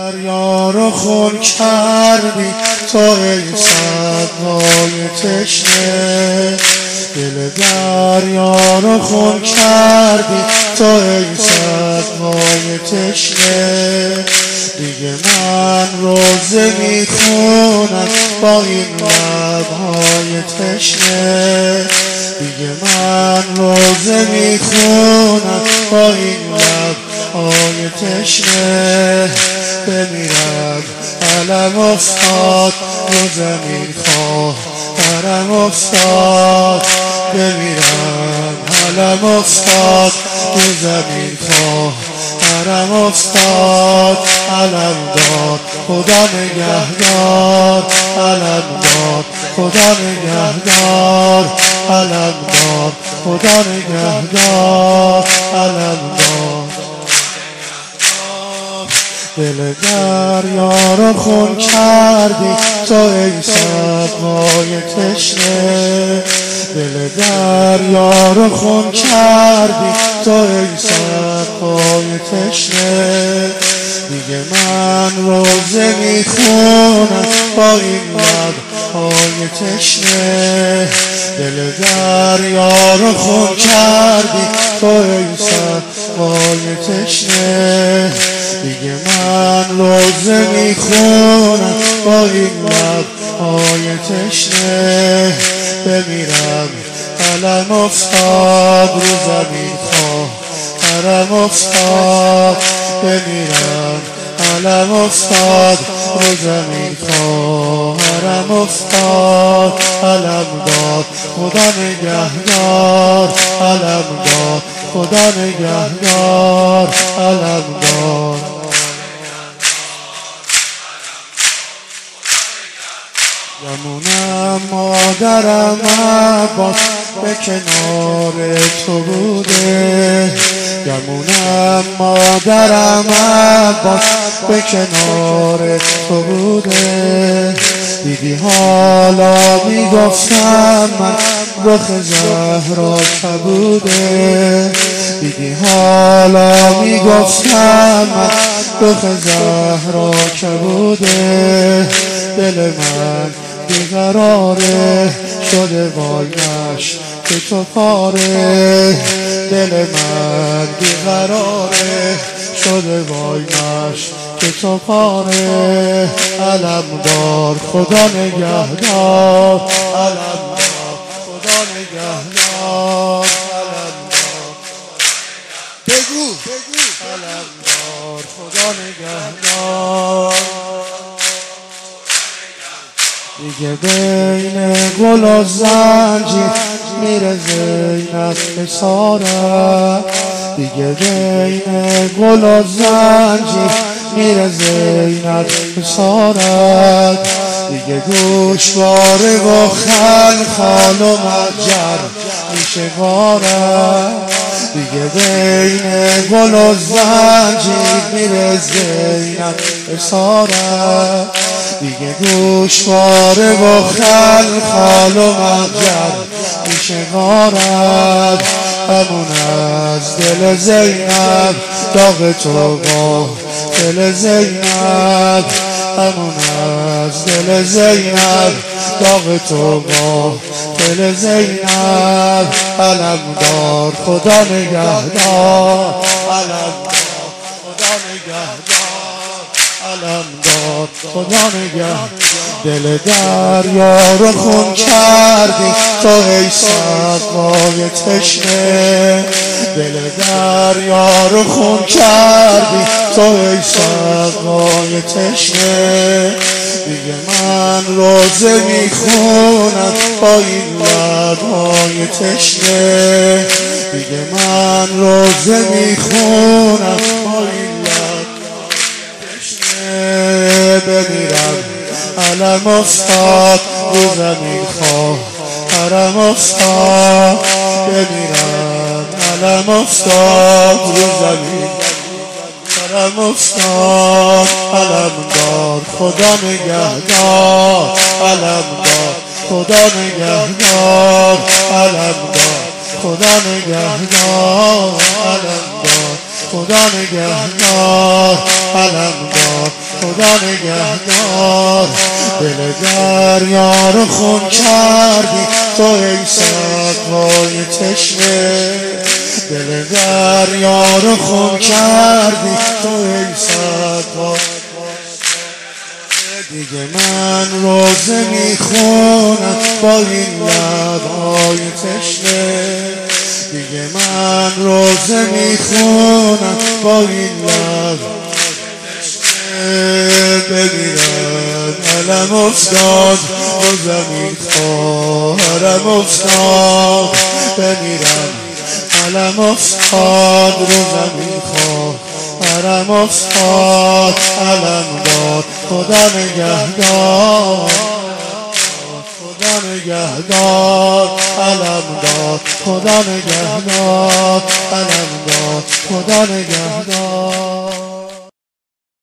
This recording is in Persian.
دریا رو خون کردی تو ای صدهای تشنه، دل دریا رو خون کردی تو ای صدهای تشنه. دیگه من روزه میخونم با این لبهای تشنه، دیگه من روزه میخونم با این لبهای تشنه. بمیرم علم افتاد رو زمین خواهرم افتاد، بمیرم علم افتاد رو زمین خواهرم افتاد. علم داد خدا نگهدار، علم داد خدا نگهدار، علم داد خدا نگهدار، علم داد. دل دریا رو خون کردی تو ای صدهای تشنه، دل دریا رو خون کردی تو ای صدهای تشنه. دیگه من روزه میخونم با این لبهای تشنه، دل دریا رو خون کردی تو ای صدهای تشنه. دیگه من روزه میخونم با این لبهای تشنه. بمیرم علم افتاد رو زمین خواهرم افتاد، بمیرم علم افتاد رو زمین خواهرم افتاد. علم داد خدا نگهدار، علم داد خدا نگهدار، علم داد. گمونم مادرم عباس به کنار تو بوده، گمونم مادرم عباس به کنار تو بوده. دیدی حالا میگفتم من رخ زهرا کبوده، دیدی حالا میگفتم من رخ زهرا کبوده. دل من بیقراره شده وایش که تو پاره، دل من بیقراره شده وایش که تو پاره. علم دار خدا نگهدار، علم دار خدا نگهدار، علم دار بگو علم دار خدا نگهدار. دیگه بین گل و زنجیر میره زینب اسارت، دیگه بین گل و زنجیر میره زینب اسارت. دیگه گوشواره و خلخال و مجر میشه غارت، دیگه بین گل و زنجیر میره زینب اسارت. دیگه گوشواره و خلخال و مجر میشه غارت. همون از دل زینب داغ تو با دل زینب، همون از دل زینب داغ تو با دل زینب. علم دار خدا نگهدار، علم دار خدا نگهدار، علم دار خدا نگهدار. دل دریا رو خون کردی تو ای صدهای تشنه، دل دریا رو خون کردی تو ای صدهای تشنه. دیگه من روزه میخونم با این لبهای تشنه، دیگه من روزه میخونم با این لبهای تشنه. بمیرم علم افتاد رو زمین خواهرم افتاد، بمیرم علم افتاد رو زمین خواهرم افتاد. علم دار خدا نگهدار، علم دار خدا نگهدار، علم دار خدا نگهدار، علم دار خدا نگهدار علمدار خدا نگهدار دل دریا رو خون کردی تو ای سقای تشنه دل دریا رو خون کردی تو ای سقای دیگه من روزه میخونم با این لبهای تشنه دیگه من روزه میخونم با این لبهای تشنه بمیرم علم افتاد رو زمین خواهرم افتاد بمیرم علم افتاد رو زمین خواهرم افتاد علم داد خدا نگهدار خدا نگهدار علم داد خدا نگهدار علم داد خدا نگهدار